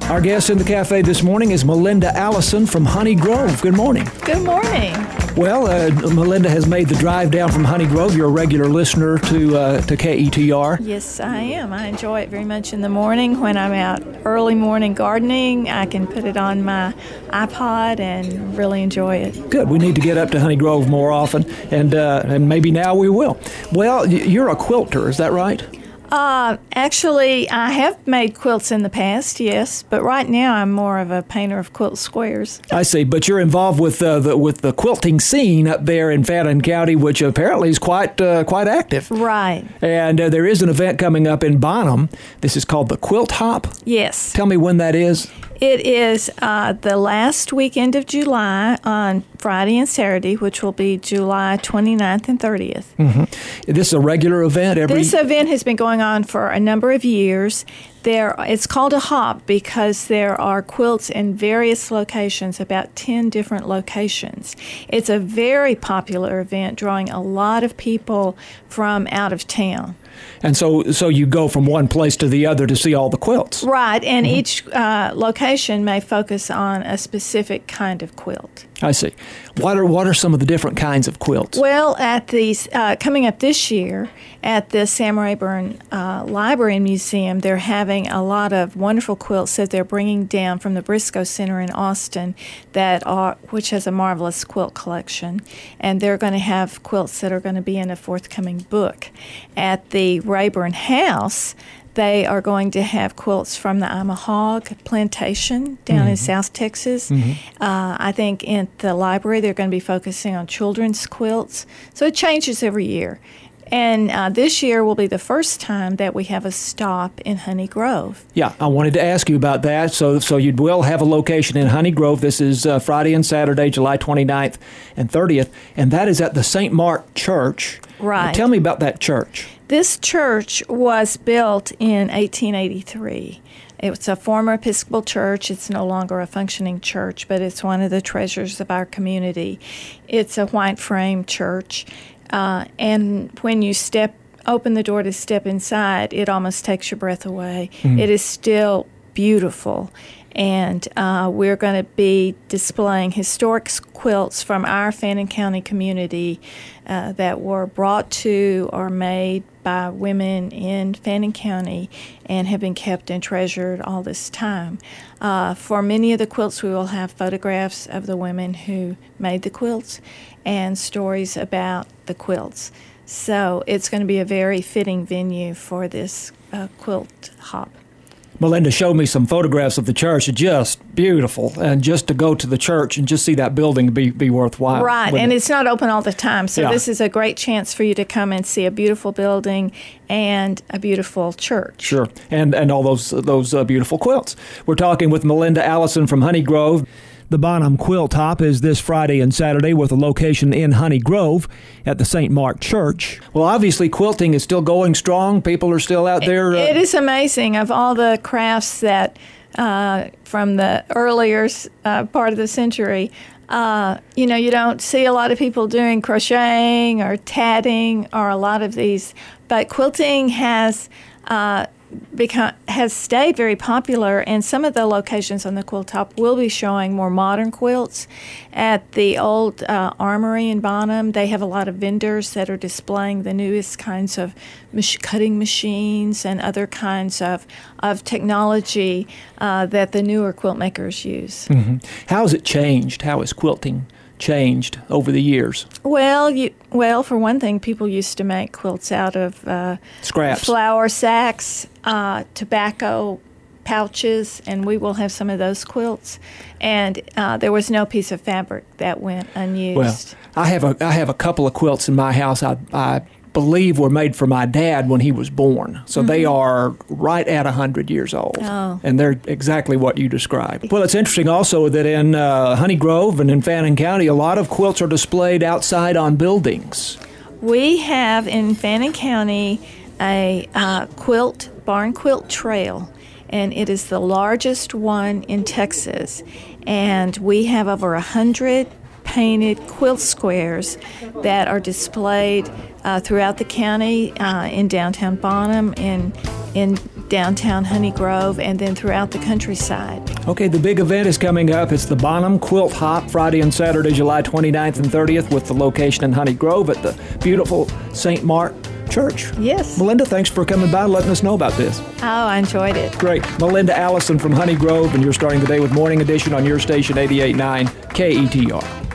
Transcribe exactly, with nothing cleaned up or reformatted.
Our guest in the cafe this morning is Melinda Allison from Honey Grove. Good morning. Good morning. Well, uh, Melinda has made the drive down from Honey Grove. You're a regular listener to uh, to K E T R. Yes, I am. I enjoy it very much in the morning when I'm out early morning gardening. I can put it on my iPod and really enjoy it. Good. We need to get up to Honey Grove more often, and uh, and maybe now we will. Well, you're a quilter, is that right? Uh, actually, I have made quilts in the past, yes, but right now I'm more of a painter of quilt squares. I see, but you're involved with uh, the with the quilting scene up there in Fannin County, which apparently is quite uh, quite active. Right. And uh, there is an event coming up in Bonham. This is called the Quilt Hop. Yes. Tell me when that is. It is uh, the last weekend of July on Friday and Saturday, which will be July twenty-ninth and thirtieth. Mm-hmm. This is a regular event every... This event has been going on for a number of years. There, it's called a hop because there are quilts in various locations, about ten different locations. It's a very popular event, drawing a lot of people from out of town. And so so you go from one place to the other to see all the quilts. Right, and Mm-hmm. each uh, location may focus on a specific kind of quilt. I see. What are what are some of the different kinds of quilts? Well, at these uh, coming up this year at the Sam Rayburn uh, Library and Museum, they're having a lot of wonderful quilts that they're bringing down from the Briscoe Center in Austin, that are which has a marvelous quilt collection, and they're going to have quilts that are going to be in a forthcoming book. At the Rayburn House, they are going to have quilts from the Imahog Plantation down Mm-hmm. in South Texas. Mm-hmm. Uh, I think in the library they're going to be focusing on children's quilts. So it changes every year. And uh, this year will be the first time that we have a stop in Honey Grove. Yeah, I wanted to ask you about that. So so you will have a location in Honey Grove. This is uh, Friday and Saturday, July twenty-ninth and thirtieth, and that is at the Saint Mark Church. Right. Now, tell me about that church. This church was built in eighteen eighty-three. It's a former Episcopal church. It's no longer a functioning church, but it's one of the treasures of our community. It's a white frame church, uh, and when you step, open the door to step inside, it almost takes your breath away. Mm. It is still beautiful. And uh, we're going to be displaying historic quilts from our Fannin County community uh, that were brought to or made by women in Fannin County and have been kept and treasured all this time. Uh, for many of the quilts, we will have photographs of the women who made the quilts and stories about the quilts. So it's going to be a very fitting venue for this uh, quilt hop. Melinda showed me some photographs of the church. It's just beautiful. And just to go to the church and just see that building be, be worthwhile. Right, and it? it's not open all the time. So Yeah. this is a great chance for you to come and see a beautiful building and a beautiful church. Sure, and and all those those uh, beautiful quilts. We're talking with Melinda Allison from Honey Grove. The Bonham Quilt Hop is this Friday and Saturday with a location in Honey Grove at the Saint Mark Church. Well, obviously quilting is still going strong. People are still out there. Uh, It is amazing of all the crafts that uh, from the earlier uh, part of the century. Uh, you know, you don't see a lot of people doing crocheting or tatting or a lot of these, but quilting has uh, become has stayed very popular, and some of the locations on the Quilt Hop will be showing more modern quilts. At the old uh, Armory in Bonham, they have a lot of vendors that are displaying the newest kinds of mach- cutting machines and other kinds of, of technology uh, that the newer quilt makers use. mm-hmm. How has it changed? How has quilting changed over the years? Well, you well for one thing, people used to make quilts out of uh, Scraps. flour sacks, uh, tobacco pouches, and we will have some of those quilts. And uh, there was no piece of fabric that went unused. Well, I have a I have a couple of quilts in my house. I I believe were made for my dad when he was born. So mm-hmm. they are right at one hundred years old. Oh. And they're exactly what you described. Well, it's interesting also that in uh, Honey Grove and in Fannin County, a lot of quilts are displayed outside on buildings. We have in Fannin County a uh, quilt, barn quilt trail, and it is the largest one in Texas. And we have over one hundred painted quilt squares that are displayed uh, throughout the county, uh, in downtown Bonham, in in downtown Honey Grove and then throughout the countryside. Okay, the big event is coming up. It's the Bonham Quilt Hop, Friday and Saturday, July twenty-ninth and thirtieth, with the location in Honey Grove at the beautiful Saint Mark Church. Yes. Melinda, thanks for coming by and letting us know about this. Oh, I enjoyed it. Great. Melinda Allison from Honey Grove, and you're starting the day with Morning Edition on your station, eighty-eight point nine K E T R.